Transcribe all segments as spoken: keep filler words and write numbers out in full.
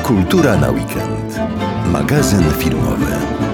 Kultura na weekend. Magazyn filmowy.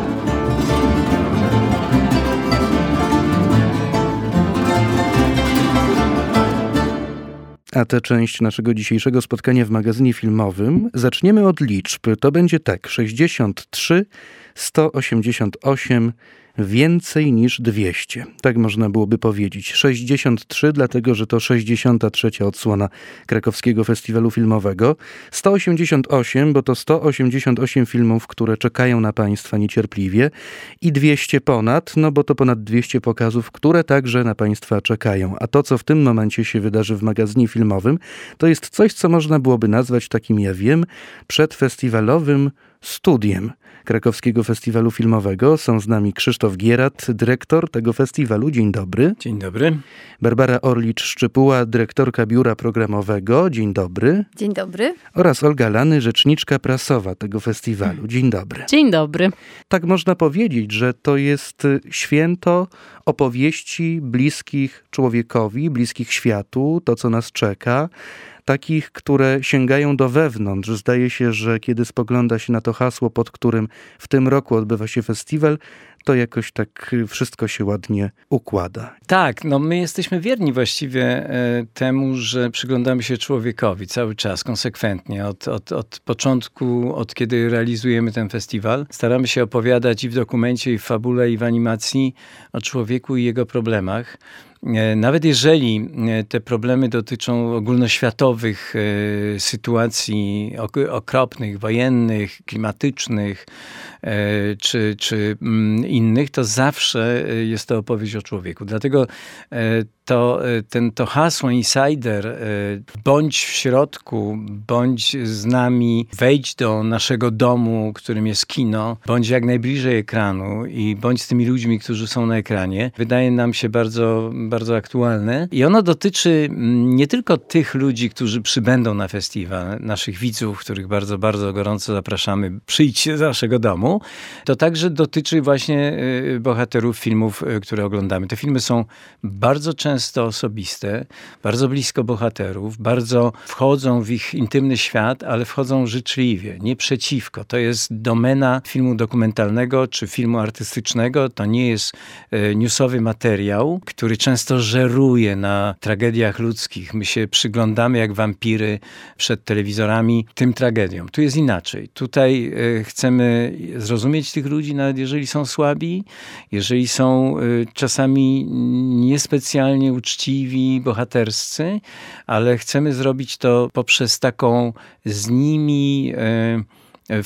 A tę część naszego dzisiejszego spotkania w magazynie filmowym zaczniemy od liczb. To będzie tak, sześćdziesiąt trzy, sto osiemdziesiąt osiem, więcej niż dwieście. Tak można byłoby powiedzieć. sześćdziesiąt trzy, dlatego że to sześćdziesiąta trzecia odsłona Krakowskiego Festiwalu Filmowego. sto osiemdziesiąt osiem, bo to sto osiemdziesiąt osiem filmów, które czekają na Państwa niecierpliwie. I dwieście ponad, no bo to ponad dwieście pokazów, które także na Państwa czekają. A to, co w tym momencie się wydarzy w magazynie filmowym, to jest coś, co można byłoby nazwać takim, ja wiem, przedfestiwalowym studiem Krakowskiego Festiwalu Filmowego. Są z nami Krzysztof Gierat, dyrektor tego festiwalu. Dzień dobry. Dzień dobry. Barbara Orlicz-Szczypuła, dyrektorka biura programowego. Dzień dobry. Dzień dobry. Oraz Olga Lany, rzeczniczka prasowa tego festiwalu. Dzień dobry. Dzień dobry. Tak można powiedzieć, że to jest święto opowieści bliskich człowiekowi, bliskich światu, to co nas czeka. Takich, które sięgają do wewnątrz. Zdaje się, że kiedy spogląda się na to hasło, pod którym w tym roku odbywa się festiwal, to jakoś tak wszystko się ładnie układa. Tak, no my jesteśmy wierni właściwie e, temu, że przyglądamy się człowiekowi cały czas, konsekwentnie. Od, od, od początku, od kiedy realizujemy ten festiwal, staramy się opowiadać i w dokumencie, i w fabule, i w animacji o człowieku i jego problemach. Nawet jeżeli te problemy dotyczą ogólnoświatowych e, sytuacji okropnych, wojennych, klimatycznych e, czy, czy mm, innych, to zawsze jest to opowieść o człowieku. Dlatego e, to, ten, to hasło Insider, e, bądź w środku, bądź z nami, wejdź do naszego domu, którym jest kino, bądź jak najbliżej ekranu i bądź z tymi ludźmi, którzy są na ekranie, wydaje nam się bardzo bardzo aktualne. I ono dotyczy nie tylko tych ludzi, którzy przybędą na festiwal, naszych widzów, których bardzo, bardzo gorąco zapraszamy, przyjdźcie z naszego domu. To także dotyczy właśnie bohaterów filmów, które oglądamy. Te filmy są bardzo często osobiste, bardzo blisko bohaterów, bardzo wchodzą w ich intymny świat, ale wchodzą życzliwie, nie przeciwko. To jest domena filmu dokumentalnego czy filmu artystycznego. To nie jest newsowy materiał, który często żeruje na tragediach ludzkich. My się przyglądamy jak wampiry przed telewizorami tym tragediom. Tu jest inaczej. Tutaj y, chcemy zrozumieć tych ludzi, nawet jeżeli są słabi, jeżeli są y, czasami niespecjalnie uczciwi, bohaterscy, ale chcemy zrobić to poprzez taką z nimi y,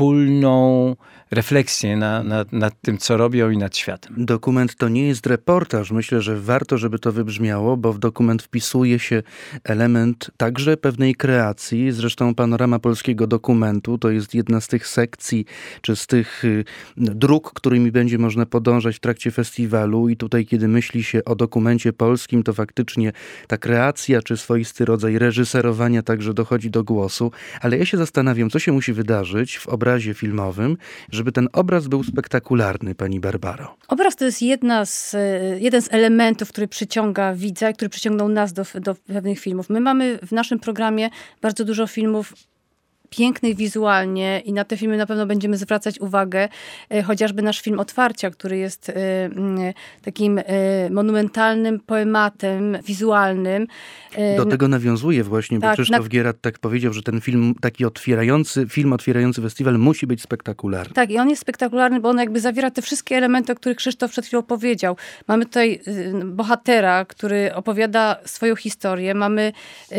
wspólną refleksję na, na, nad tym, co robią i nad światem. Dokument to nie jest reportaż. Myślę, że warto, żeby to wybrzmiało, bo w dokument wpisuje się element także pewnej kreacji. Zresztą panorama polskiego dokumentu to jest jedna z tych sekcji, czy z tych y, dróg, którymi będzie można podążać w trakcie festiwalu. I tutaj, kiedy myśli się o dokumencie polskim, to faktycznie ta kreacja, czy swoisty rodzaj reżyserowania także dochodzi do głosu. Ale ja się zastanawiam, co się musi wydarzyć w obrazie filmowym, że żeby ten obraz był spektakularny, pani Barbaro? Obraz to jest jedna z, jeden z elementów, który przyciąga widza, który przyciągnął nas do, do pewnych filmów. My mamy w naszym programie bardzo dużo filmów pięknych wizualnie i na te filmy na pewno będziemy zwracać uwagę. Chociażby nasz film Otwarcia, który jest takim monumentalnym poematem wizualnym. Do tego nawiązuje właśnie, bo tak, Krzysztof na... Gierat tak powiedział, że ten film, taki otwierający, film otwierający festiwal musi być spektakularny. Tak, i on jest spektakularny, bo on jakby zawiera te wszystkie elementy, o których Krzysztof przed chwilą powiedział. Mamy tutaj bohatera, który opowiada swoją historię. Mamy y,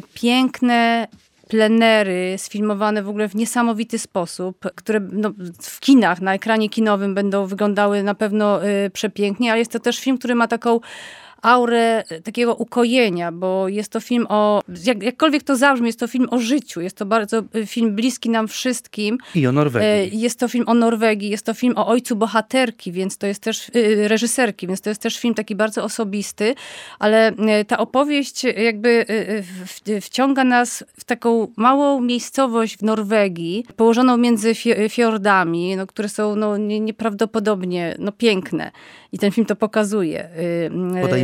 piękne plenery sfilmowane w ogóle w niesamowity sposób, które no, w kinach, na ekranie kinowym będą wyglądały na pewno y, przepięknie, ale jest to też film, który ma taką aurę takiego ukojenia, bo jest to film o, jak, jakkolwiek to zabrzmi, jest to film o życiu, jest to bardzo film bliski nam wszystkim. I o Norwegii. Jest to film o Norwegii, jest to film o ojcu bohaterki, więc to jest też, reżyserki, więc to jest też film taki bardzo osobisty, ale ta opowieść jakby wciąga nas w taką małą miejscowość w Norwegii, położoną między fiordami, no, które są no, nieprawdopodobnie no, piękne. I ten film to pokazuje. Podajmy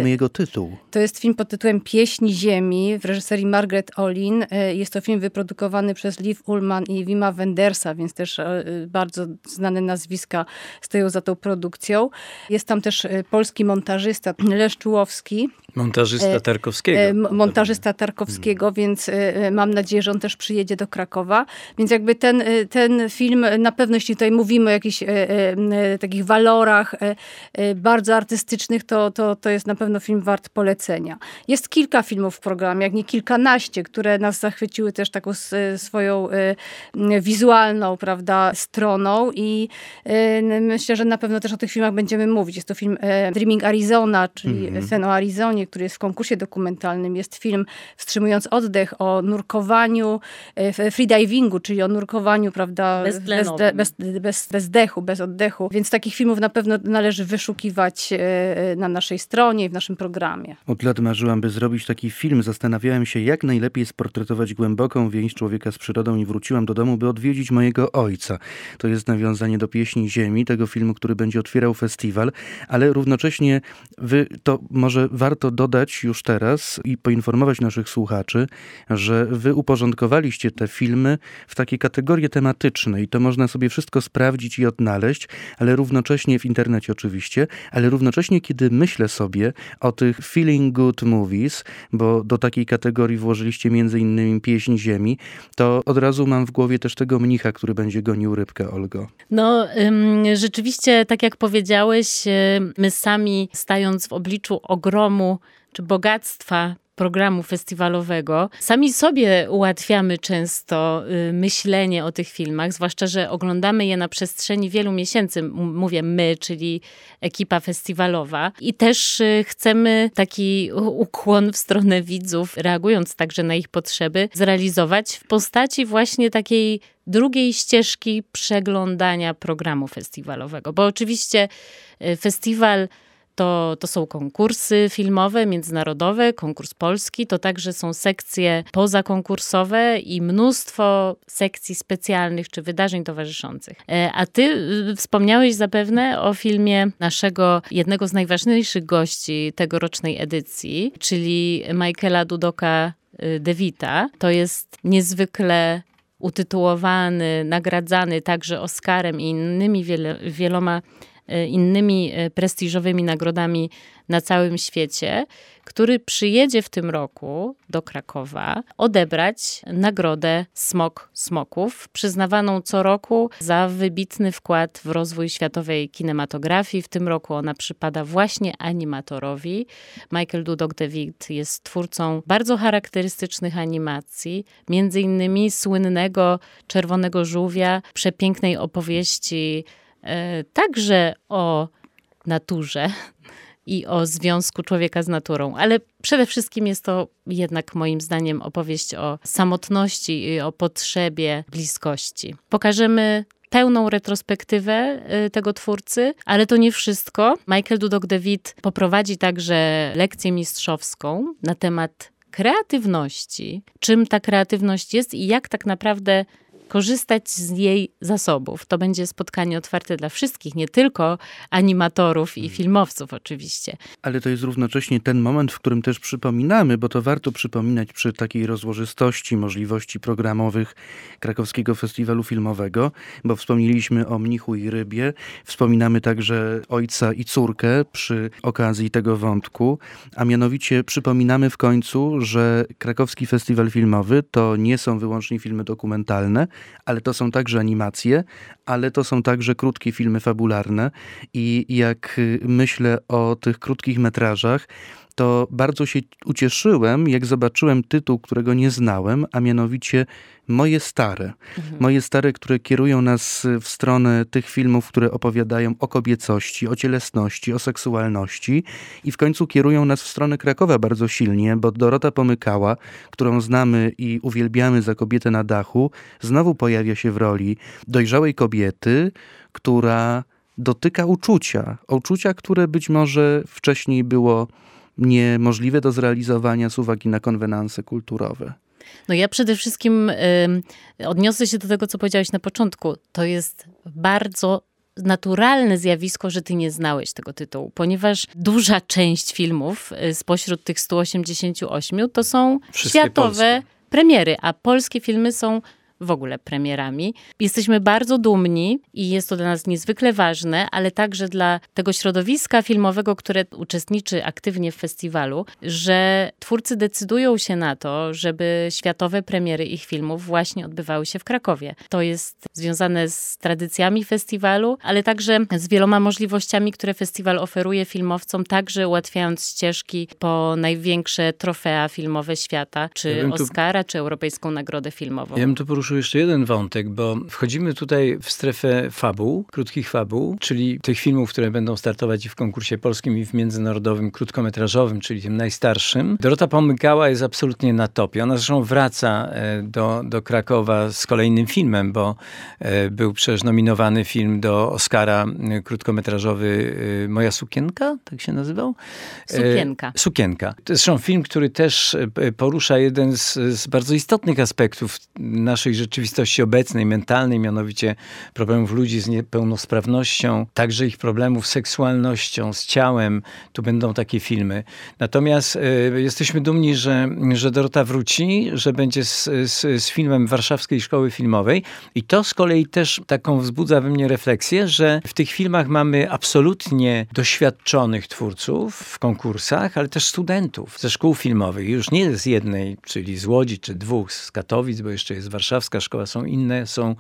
Powiedzmy jego tytuł. To jest film pod tytułem Pieśni Ziemi w reżyserii Margaret Olin. Jest to film wyprodukowany przez Liv Ullmann i Wima Wendersa, więc też bardzo znane nazwiska stoją za tą produkcją. Jest tam też polski montażysta Lesz Czułowski. Montażysta Tarkowskiego. Montażysta Tarkowskiego, hmm. więc mam nadzieję, że on też przyjedzie do Krakowa. Więc jakby ten, ten film, na pewno jeśli tutaj mówimy o jakichś e, e, takich walorach e, e, bardzo artystycznych, to, to, to jest na pewno film wart polecenia. Jest kilka filmów w programie, jak nie kilkanaście, które nas zachwyciły też taką s, swoją e, wizualną, prawda, stroną i e, myślę, że na pewno też o tych filmach będziemy mówić. Jest to film e, Dreaming Arizona, czyli hmm. Sen o Arizonie, który jest w konkursie dokumentalnym. Jest film Wstrzymując oddech o nurkowaniu, e, freedivingu, czyli o nurkowaniu, prawda, bez, de, bez, bez, bez dechu, bez oddechu. Więc takich filmów na pewno należy wyszukiwać e, na naszej stronie i w naszym programie. Od lat marzyłam, by zrobić taki film. Zastanawiałem się, jak najlepiej sportretować głęboką więź człowieka z przyrodą i wróciłam do domu, by odwiedzić mojego ojca. To jest nawiązanie do Pieśni Ziemi, tego filmu, który będzie otwierał festiwal, ale równocześnie wy, to może warto dodać już teraz i poinformować naszych słuchaczy, że wy uporządkowaliście te filmy w takie kategorie tematyczne i to można sobie wszystko sprawdzić i odnaleźć, ale równocześnie w internecie oczywiście, ale równocześnie kiedy myślę sobie o tych feeling good movies, bo do takiej kategorii włożyliście między innymi Pieśń Ziemi, to od razu mam w głowie też tego mnicha, który będzie gonił rybkę, Olgo. No ym, rzeczywiście, tak jak powiedziałeś, my sami stając w obliczu ogromu czy bogactwa programu festiwalowego. Sami sobie ułatwiamy często y, myślenie o tych filmach, zwłaszcza, że oglądamy je na przestrzeni wielu miesięcy. M- mówię my, czyli ekipa festiwalowa. I też y, chcemy taki ukłon w stronę widzów, reagując także na ich potrzeby, zrealizować w postaci właśnie takiej drugiej ścieżki przeglądania programu festiwalowego. Bo oczywiście y, festiwal To, to są konkursy filmowe, międzynarodowe, konkurs polski, to także są sekcje pozakonkursowe i mnóstwo sekcji specjalnych czy wydarzeń towarzyszących. A ty wspomniałeś zapewne o filmie naszego jednego z najważniejszych gości tegorocznej edycji, czyli Michaela Dudoka DeVita. To jest niezwykle utytułowany, nagradzany także Oscarem i innymi wiele, wieloma innymi prestiżowymi nagrodami na całym świecie, który przyjedzie w tym roku do Krakowa odebrać nagrodę Smok Smoków, przyznawaną co roku za wybitny wkład w rozwój światowej kinematografii. W tym roku ona przypada właśnie animatorowi. Michael Dudok DeVit jest twórcą bardzo charakterystycznych animacji, między innymi słynnego Czerwonego Żółwia, przepięknej opowieści także o naturze i o związku człowieka z naturą, ale przede wszystkim jest to jednak moim zdaniem opowieść o samotności i o potrzebie bliskości. Pokażemy pełną retrospektywę tego twórcy, ale to nie wszystko. Michael Dudok DeVit poprowadzi także lekcję mistrzowską na temat kreatywności, czym ta kreatywność jest i jak tak naprawdę korzystać z jej zasobów. To będzie spotkanie otwarte dla wszystkich, nie tylko animatorów i filmowców oczywiście. Ale to jest równocześnie ten moment, w którym też przypominamy, bo to warto przypominać przy takiej rozłożystości możliwości programowych Krakowskiego Festiwalu Filmowego, bo wspomnieliśmy o Mnichu i Rybie, wspominamy także ojca i córkę przy okazji tego wątku, a mianowicie przypominamy w końcu, że Krakowski Festiwal Filmowy to nie są wyłącznie filmy dokumentalne, ale to są także animacje, ale to są także krótkie filmy fabularne i jak myślę o tych krótkich metrażach, to bardzo się ucieszyłem, jak zobaczyłem tytuł, którego nie znałem, a mianowicie Moje stare. Mhm. Moje stare, które kierują nas w stronę tych filmów, które opowiadają o kobiecości, o cielesności, o seksualności i w końcu kierują nas w stronę Krakowa bardzo silnie, bo Dorota Pomykała, którą znamy i uwielbiamy za Kobietę na dachu, znowu pojawia się w roli dojrzałej kobiety, która dotyka uczucia. Uczucia, które być może wcześniej było niemożliwe do zrealizowania z uwagi na konwenanse kulturowe. No ja przede wszystkim y, odniosę się do tego, co powiedziałeś na początku. To jest bardzo naturalne zjawisko, że ty nie znałeś tego tytułu, ponieważ duża część filmów spośród tych stu osiemdziesięciu ośmiu to są Wszystkie światowe polskie premiery, a polskie filmy są w ogóle premierami. Jesteśmy bardzo dumni i jest to dla nas niezwykle ważne, ale także dla tego środowiska filmowego, które uczestniczy aktywnie w festiwalu, że twórcy decydują się na to, żeby światowe premiery ich filmów właśnie odbywały się w Krakowie. To jest związane z tradycjami festiwalu, ale także z wieloma możliwościami, które festiwal oferuje filmowcom, także ułatwiając ścieżki po największe trofea filmowe świata, czy ja tu... Oscara, czy Europejską Nagrodę Filmową. Ja bym tu poruszył jeszcze jeden wątek, bo wchodzimy tutaj w strefę fabuł, krótkich fabuł, czyli tych filmów, które będą startować i w konkursie polskim, i w międzynarodowym krótkometrażowym, czyli tym najstarszym. Dorota Pomykała jest absolutnie na topie. Ona zresztą wraca do, do Krakowa z kolejnym filmem, bo był przecież nominowany film do Oscara krótkometrażowy Moja sukienka, tak się nazywał? Sukienka. Sukienka. To jest zresztą film, który też porusza jeden z, z bardzo istotnych aspektów naszej rzeczywistości obecnej, mentalnej, mianowicie problemów ludzi z niepełnosprawnością, także ich problemów z seksualnością, z ciałem. Tu będą takie filmy. Natomiast y, jesteśmy dumni, że, że Dorota wróci, że będzie z, z, z filmem Warszawskiej Szkoły Filmowej i to z kolei też taką wzbudza we mnie refleksję, że w tych filmach mamy absolutnie doświadczonych twórców w konkursach, ale też studentów ze szkół filmowych. Już nie z jednej, czyli z Łodzi, czy dwóch, z Katowic, bo jeszcze jest Warszawska Szkoła, są inne, są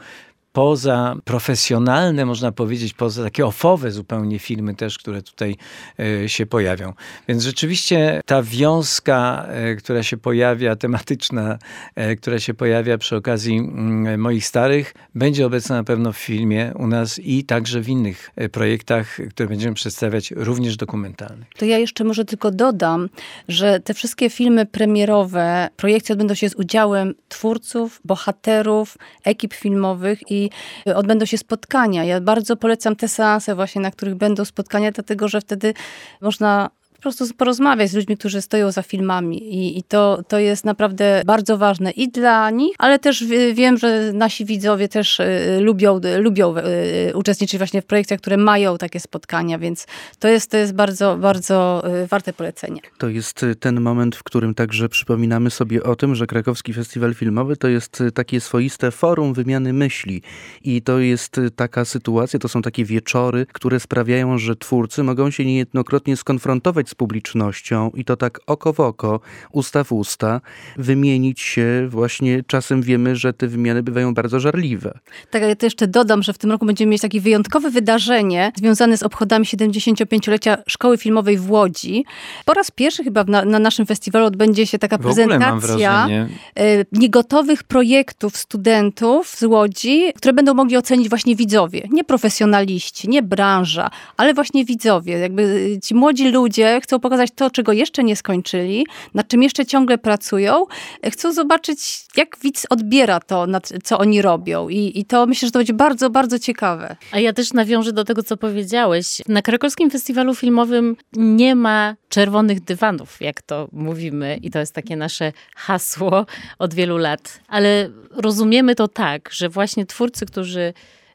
poza profesjonalne, można powiedzieć, poza takie ofowe zupełnie filmy też, które tutaj y, się pojawią. Więc rzeczywiście ta wiązka, y, która się pojawia, tematyczna, y, która się pojawia przy okazji y, moich starych, będzie obecna na pewno w filmie u nas i także w innych y, projektach, które będziemy przedstawiać, również dokumentalnych. To ja jeszcze może tylko dodam, że te wszystkie filmy premierowe, projekcje odbędą się z udziałem twórców, bohaterów, ekip filmowych i odbędą się spotkania. Ja bardzo polecam te seanse właśnie, na których będą spotkania, dlatego że wtedy można po prostu porozmawiać z ludźmi, którzy stoją za filmami i, i to, to jest naprawdę bardzo ważne i dla nich, ale też wiem, że nasi widzowie też y, lubią, y, lubią y, uczestniczyć właśnie w projektach, które mają takie spotkania, więc to jest, to jest bardzo, bardzo y, warte polecenia. To jest ten moment, w którym także przypominamy sobie o tym, że Krakowski Festiwal Filmowy to jest takie swoiste forum wymiany myśli i to jest taka sytuacja, to są takie wieczory, które sprawiają, że twórcy mogą się niejednokrotnie skonfrontować z publicznością i to tak oko w oko, usta w usta, wymienić się. Właśnie czasem wiemy, że te wymiany bywają bardzo żarliwe. Tak, ale to jeszcze dodam, że w tym roku będziemy mieć takie wyjątkowe wydarzenie związane z obchodami siedemdziesięciopięciolecia Szkoły Filmowej w Łodzi. Po raz pierwszy chyba na, na naszym festiwalu odbędzie się taka w ogóle mam prezentacja wrażenie. niegotowych projektów studentów z Łodzi, które będą mogli ocenić właśnie widzowie. Nie profesjonaliści, nie branża, ale właśnie widzowie. Jakby ci młodzi ludzie chcą pokazać to, czego jeszcze nie skończyli, nad czym jeszcze ciągle pracują. Chcą zobaczyć, jak widz odbiera to, co oni robią. I, i to myślę, że to będzie bardzo, bardzo ciekawe. A ja też nawiążę do tego, co powiedziałeś. Na Krakowskim Festiwalu Filmowym nie ma czerwonych dywanów, jak to mówimy. I to jest takie nasze hasło od wielu lat. Ale rozumiemy to tak, że właśnie twórcy, którzy,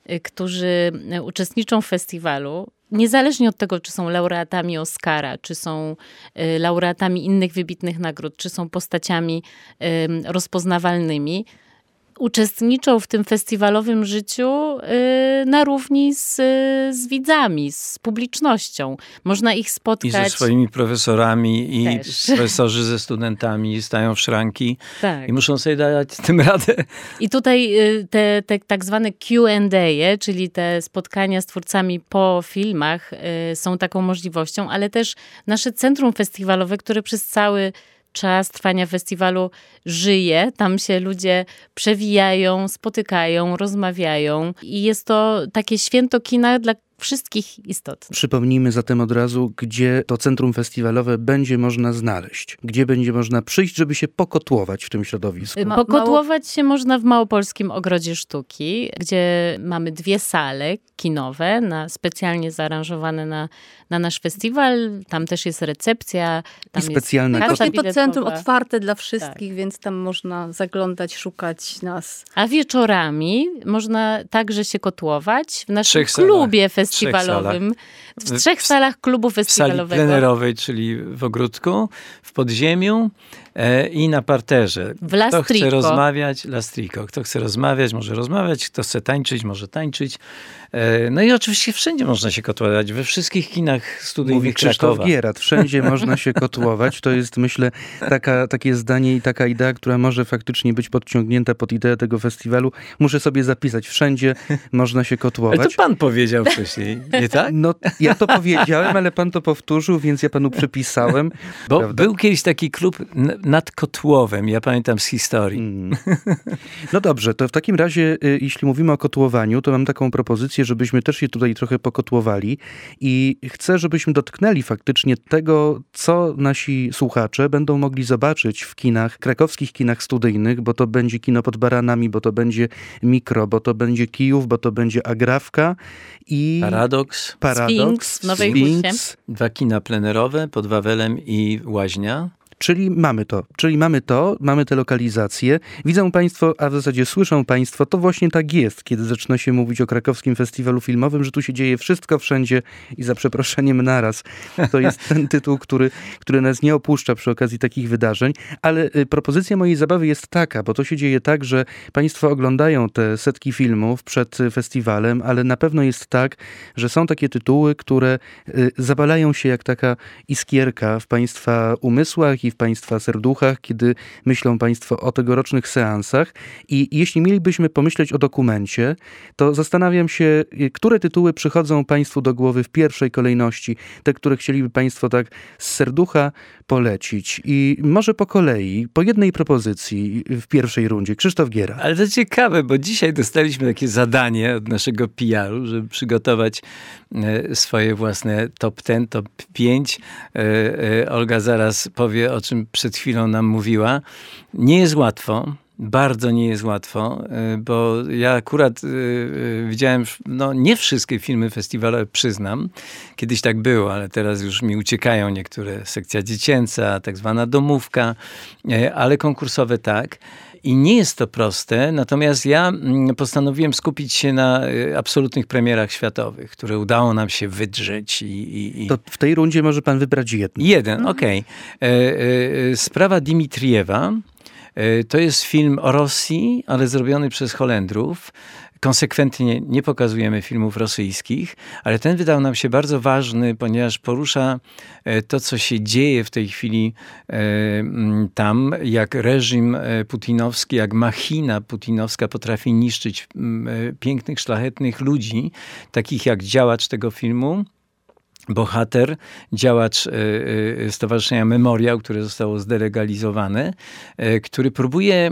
którzy uczestniczą w festiwalu, niezależnie od tego, czy są laureatami Oscara, czy są y, laureatami innych wybitnych nagród, czy są postaciami y, rozpoznawalnymi, uczestniczą w tym festiwalowym życiu y, na równi z, z widzami, z publicznością. Można ich spotkać. I ze swoimi profesorami, i Też. profesorzy ze studentami stają w szranki Tak. i muszą sobie dać z tym radę. I tutaj y, te, te tak zwane Q and A, czyli te spotkania z twórcami po filmach y, są taką możliwością, ale też nasze centrum festiwalowe, które przez cały czas trwania festiwalu żyje. Tam się ludzie przewijają, spotykają, rozmawiają i jest to takie święto kina, dla wszystkich istotnych. Przypomnijmy zatem od razu, gdzie to centrum festiwalowe będzie można znaleźć. Gdzie będzie można przyjść, żeby się pokotłować w tym środowisku. Ma- Pokotłować się można w Małopolskim Ogrodzie Sztuki, gdzie mamy dwie sale kinowe, na, specjalnie zaaranżowane na, na nasz festiwal. Tam też jest recepcja. Tam I specjalna jest kasa Właśnie to centrum biletowa. otwarte dla wszystkich, więc tam można zaglądać, szukać nas. A wieczorami można także się kotłować w naszym Trzech salach. klubie Trzech festiwalowym. W W- trzech w- salach klubu W sali festiwalowego. plenerowej, czyli w ogródku, w podziemiu e, i na parterze. W Kto Lastrico. chce rozmawiać, Lastrico. Kto chce rozmawiać, może rozmawiać. Kto chce tańczyć, może tańczyć. E, no i oczywiście wszędzie można się kotłować. We wszystkich kinach studyjnych Mówi Krzysztof Krakowa. Gierat. Wszędzie można się kotłować. To jest, myślę, taka, takie zdanie i taka idea, która może faktycznie być podciągnięta pod ideę tego festiwalu. Muszę sobie zapisać. Wszędzie można się Ale kotłować. to pan powiedział wcześniej, nie tak? No, ja to powiedziałem, ale pan to powtórzył, więc ja panu przypisałem. Bo Prawda? był kiedyś taki klub n- nad Kotłowem, ja pamiętam z historii. Mm. No dobrze, to w takim razie, y, jeśli mówimy o kotłowaniu, to mam taką propozycję, żebyśmy też się tutaj trochę pokotłowali i chcę, żebyśmy dotknęli faktycznie tego, co nasi słuchacze będą mogli zobaczyć w kinach, krakowskich kinach studyjnych, bo to będzie kino pod Baranami, bo to będzie Mikro, bo to będzie Kijów, bo to będzie Agrawka i Paradoks, Paradoks, Sfinks w Nowej Sfinks. dwa kina plenerowe pod Wawelem i Łaźnia. Czyli mamy to, czyli mamy to, mamy te lokalizacje. Widzą państwo, a w zasadzie słyszą państwo, to właśnie tak jest, kiedy zaczyna się mówić o krakowskim festiwalu filmowym, że tu się dzieje wszystko wszędzie i za przeproszeniem naraz. To jest ten tytuł, który, który nas nie opuszcza przy okazji takich wydarzeń, ale y, propozycja mojej zabawy jest taka, bo to się dzieje tak, że państwo oglądają te setki filmów przed y, festiwalem, ale na pewno jest tak, że są takie tytuły, które y, zapalają się jak taka iskierka w państwa umysłach i w państwa serduchach, kiedy myślą państwo o tegorocznych seansach. I jeśli mielibyśmy pomyśleć o dokumencie, to zastanawiam się, które tytuły przychodzą państwu do głowy w pierwszej kolejności, te, które chcieliby państwo tak z serducha polecić. I może po kolei, po jednej propozycji w pierwszej rundzie. Krzysztof Giera. Ale to ciekawe, bo dzisiaj dostaliśmy takie zadanie od naszego P R u, żeby przygotować e, swoje własne top dziesięć, top pięć. E, e, Olga zaraz powie, o czym przed chwilą nam mówiła. Nie jest łatwo. Bardzo nie jest łatwo, y, bo ja akurat y, y, widziałem, no nie wszystkie filmy festiwalowe, przyznam. Kiedyś tak było, ale teraz już mi uciekają niektóre. Sekcja dziecięca, tak zwana domówka, y, ale konkursowe tak. I nie jest to proste, natomiast ja postanowiłem skupić się na absolutnych premierach światowych, które udało nam się wydrzeć. I, i, i... To w tej rundzie może pan wybrać jedno. Jeden, okej. Okay. Sprawa Dimitrijewa. To jest film o Rosji, ale zrobiony przez Holendrów. Konsekwentnie nie pokazujemy filmów rosyjskich, ale ten wydał nam się bardzo ważny, ponieważ porusza to, co się dzieje w tej chwili tam, jak reżim putinowski, jak machina putinowska potrafi niszczyć pięknych, szlachetnych ludzi, takich jak działacz tego filmu, bohater, działacz Stowarzyszenia Memoriał, które zostało zdelegalizowane, który próbuje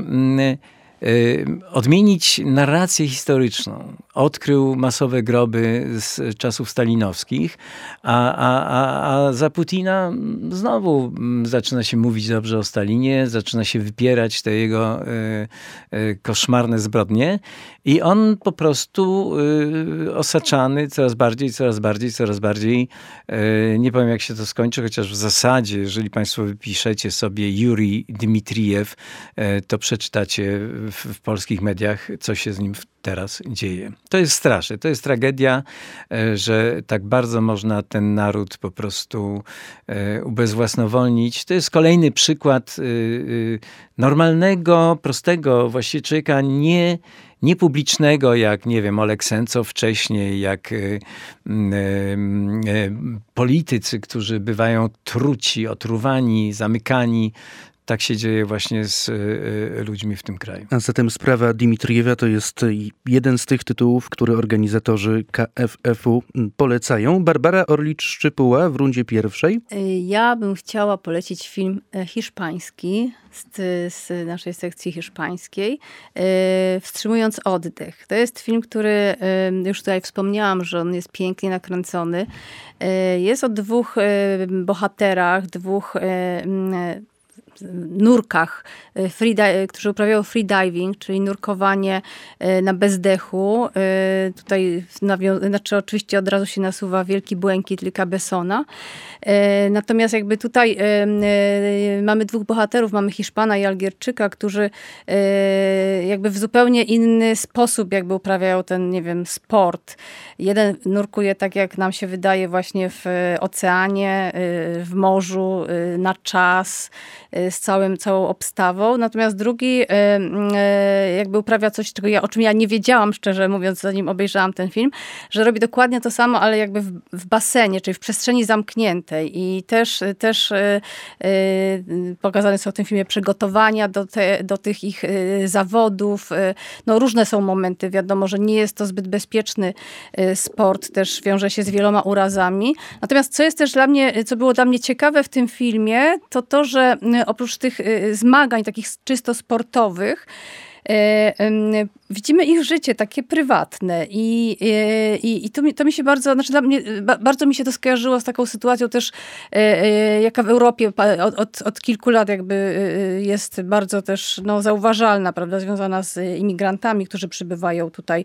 odmienić narrację historyczną. Odkrył masowe groby z czasów stalinowskich, a, a, a, a za Putina znowu zaczyna się mówić dobrze o Stalinie, zaczyna się wypierać te jego y, y, koszmarne zbrodnie i on po prostu y, osaczany coraz bardziej, coraz bardziej, coraz bardziej. Y, nie powiem, jak się to skończy, chociaż w zasadzie, jeżeli państwo wypiszecie sobie Jurij Dmitrijew, y, to przeczytacie w, w polskich mediach, co się z nim teraz dzieje. To jest straszne, to jest tragedia, że tak bardzo można ten naród po prostu ubezwłasnowolnić. To jest kolejny przykład normalnego, prostego właściwie człowieka, nie niepublicznego, jak, nie wiem, Oleg Sencow wcześniej, jak y, y, y, politycy, którzy bywają truci, otruwani, zamykani. tak się dzieje właśnie z y, ludźmi w tym kraju. A zatem sprawa Dimitrijewa to jest jeden z tych tytułów, które organizatorzy K F F-u polecają. Barbara Orlicz-Szczypuła w rundzie pierwszej. Ja bym chciała polecić film hiszpański z, z naszej sekcji hiszpańskiej, Wstrzymując oddech. To jest film, który już tutaj wspomniałam, że on jest pięknie nakręcony. Jest o dwóch bohaterach, dwóch nurkach, free, którzy uprawiają freediving, czyli nurkowanie na bezdechu. Tutaj nawią- znaczy oczywiście od razu się nasuwa Wielki Błękit Luca Bessona. Natomiast jakby tutaj mamy dwóch bohaterów, mamy Hiszpana i Algierczyka, którzy jakby w zupełnie inny sposób jakby uprawiają ten, nie wiem, sport. Jeden nurkuje tak, jak nam się wydaje, właśnie w oceanie, w morzu, na czas, z całym, całą obstawą. Natomiast drugi jakby uprawia coś, czego ja, o czym ja nie wiedziałam, szczerze mówiąc, zanim obejrzałam ten film, że robi dokładnie to samo, ale jakby w, w basenie, czyli w przestrzeni zamkniętej. I też, też pokazane są w tym filmie przygotowania do, te, do tych ich zawodów. No różne są momenty. Wiadomo, że nie jest to zbyt bezpieczny sport. Też wiąże się z wieloma urazami. Natomiast co jest też dla mnie, co było dla mnie ciekawe w tym filmie, to to, że oprócz tych zmagań takich czysto sportowych, widzimy ich życie takie prywatne i, i, i to, mi, to mi się bardzo, znaczy dla mnie, bardzo mi się to skojarzyło z taką sytuacją też, jaka w Europie od, od, od kilku lat jakby jest bardzo też no, zauważalna, prawda, związana z imigrantami, którzy przybywają tutaj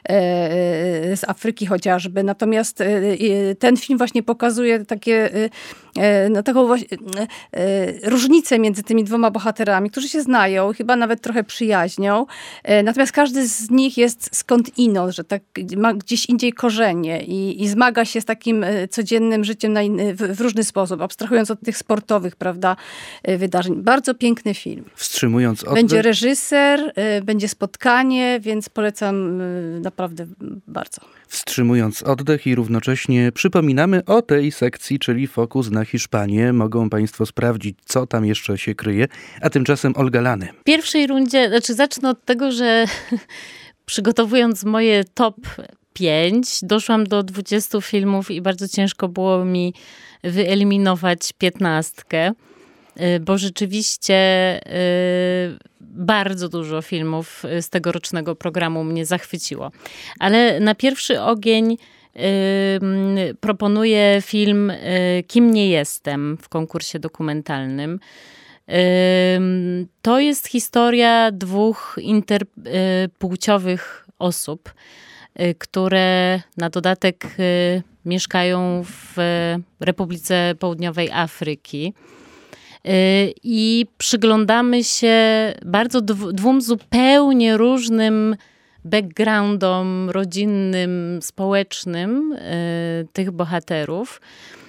z Afryki chociażby. Natomiast ten film właśnie pokazuje takie, no, taką właśnie różnicę między tymi dwoma bohaterami, którzy się znają, chyba nawet trochę przyjaźnią. Natomiast każdy z nich jest skądinąd, że tak ma gdzieś indziej korzenie i, i zmaga się z takim codziennym życiem na inny, w, w różny sposób, abstrahując od tych sportowych, prawda, wydarzeń. Bardzo piękny film. Wstrzymując oddech. Będzie reżyser, będzie spotkanie, więc polecam naprawdę bardzo. Wstrzymując oddech i równocześnie przypominamy o tej sekcji, czyli Fokus na Hiszpanię. Mogą Państwo sprawdzić, co tam jeszcze się kryje. A tymczasem Olga Lany. W pierwszej rundzie, znaczy zacznę od tego, że przygotowując moje top pięć, doszłam do dwudziestu filmów i bardzo ciężko było mi wyeliminować piętnastkę, bo rzeczywiście bardzo dużo filmów z tegorocznego programu mnie zachwyciło. Ale na pierwszy ogień proponuję film Kim nie jestem w konkursie dokumentalnym. To jest historia dwóch interpłciowych osób, które na dodatek mieszkają w Republice Południowej Afryki. I przyglądamy się bardzo dwóm zupełnie różnym backgroundom rodzinnym, społecznym tych bohaterów.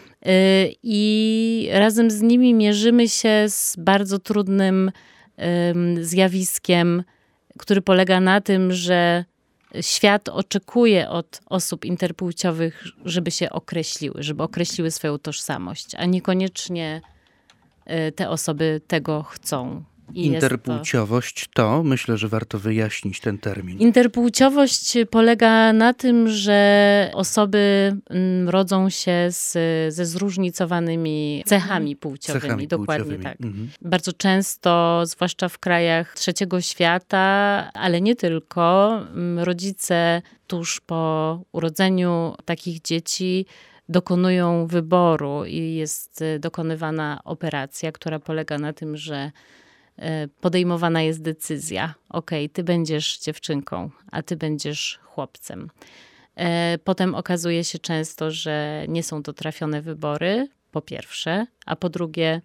I razem z nimi mierzymy się z bardzo trudnym zjawiskiem, który polega na tym, że świat oczekuje od osób interpłciowych, żeby się określiły, żeby określiły swoją tożsamość, a niekoniecznie te osoby tego chcą. I Interpłciowość to... to, myślę, że warto wyjaśnić ten termin. Interpłciowość polega na tym, że osoby rodzą się z, ze zróżnicowanymi cechami płciowymi. Cechami Dokładnie płciowymi. tak. Mhm. Bardzo często, zwłaszcza w krajach trzeciego świata, ale nie tylko, rodzice tuż po urodzeniu takich dzieci dokonują wyboru i jest dokonywana operacja, która polega na tym, że podejmowana jest decyzja. Okej, ty będziesz dziewczynką, a ty będziesz chłopcem. Potem okazuje się często, że nie są to trafione wybory, po pierwsze, a po drugie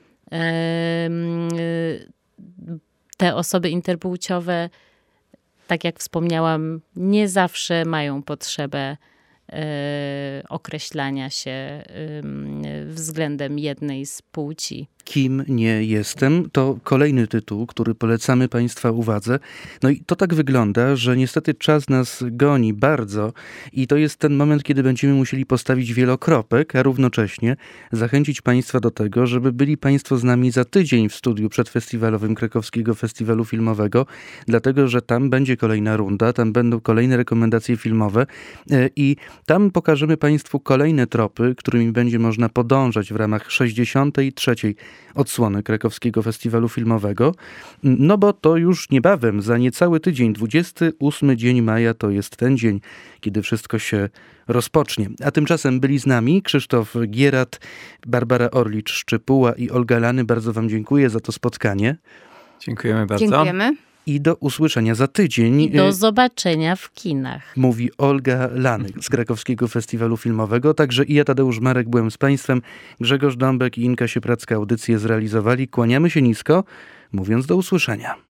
te osoby interpłciowe, tak jak wspomniałam, nie zawsze mają potrzebę określania się względem jednej z płci Kim nie jestem to kolejny tytuł, który polecamy Państwa uwadze. No i to tak wygląda, że niestety czas nas goni bardzo i to jest ten moment, kiedy będziemy musieli postawić wielokropek, a równocześnie zachęcić Państwa do tego, żeby byli Państwo z nami za tydzień w studiu przedfestiwalowym Krakowskiego Festiwalu Filmowego, dlatego że tam będzie kolejna runda, tam będą kolejne rekomendacje filmowe i tam pokażemy Państwu kolejne tropy, którymi będzie można podążać w ramach sześćdziesiątej trzeciej odsłony Krakowskiego Festiwalu Filmowego, no bo to już niebawem, za niecały tydzień, dwudziesty ósmy dzień maja to jest ten dzień, kiedy wszystko się rozpocznie. A tymczasem byli z nami Krzysztof Gierat, Barbara Orlicz-Szczypuła i Olga Lany. Bardzo Wam dziękuję za to spotkanie. Dziękujemy bardzo. Dziękujemy. I do usłyszenia za tydzień. I do zobaczenia w kinach. Mówi Olga Lany z Krakowskiego Festiwalu Filmowego. Także i ja, Tadeusz Marek, byłem z Państwem. Grzegorz Dąbek i Inka Siepracka audycję zrealizowali. Kłaniamy się nisko, mówiąc do usłyszenia.